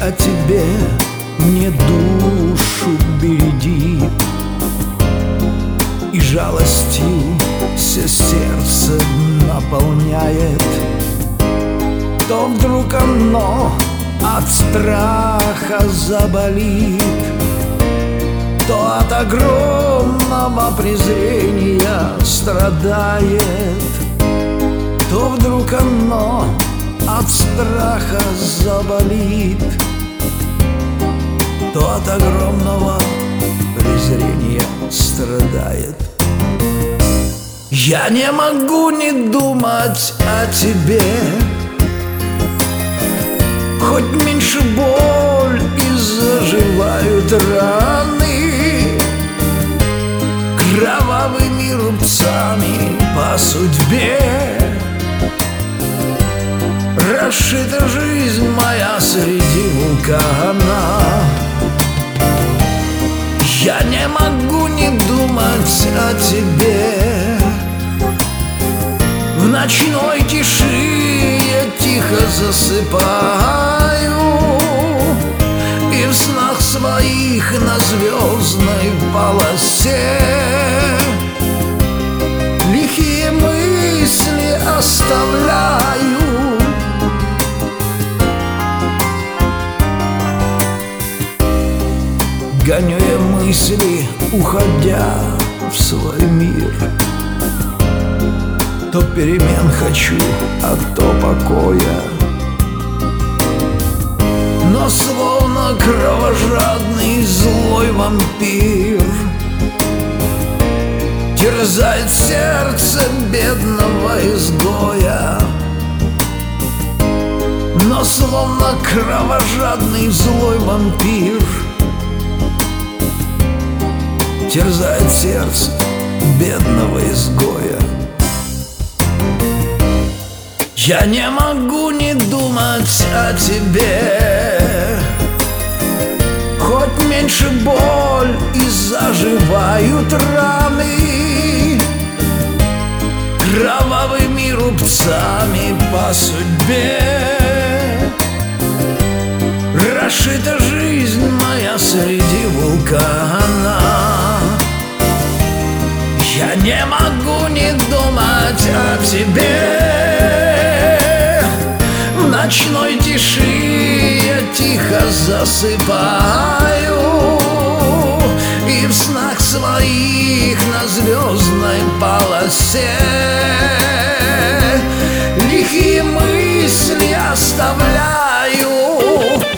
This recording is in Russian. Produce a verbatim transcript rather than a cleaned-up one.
о тебе мне душу бередит, и жалостью все сердце наполняет, то вдруг оно от страха заболит, то от огромного презрения страдает, то вдруг оно от страха заболит, то от огромного презрения страдает. Я не могу не думать о тебе, хоть меньше боль и заживают раны кровавыми рубцами по судьбе. Расшита жизнь моя среди вулкана. Я не могу не думать о тебе. В ночной тиши я тихо засыпаю, и в снах своих на звездной полосе лихие мысли оставляю. Гоню я мысли, уходя в свой мир, то перемен хочу, а то покоя. Но словно кровожадный злой вампир терзает сердце бедного изгоя. Но словно кровожадный злой вампир терзает сердце бедного изгоя. Я не могу не думать о тебе, хоть меньше боль и заживают раны кровавыми рубцами по судьбе. Расшита жизнь моя среди вулкана. Я не могу не думать о тебе. В ночной тиши я тихо засыпаю, и в снах своих на звездной полосе лихие мысли оставляю.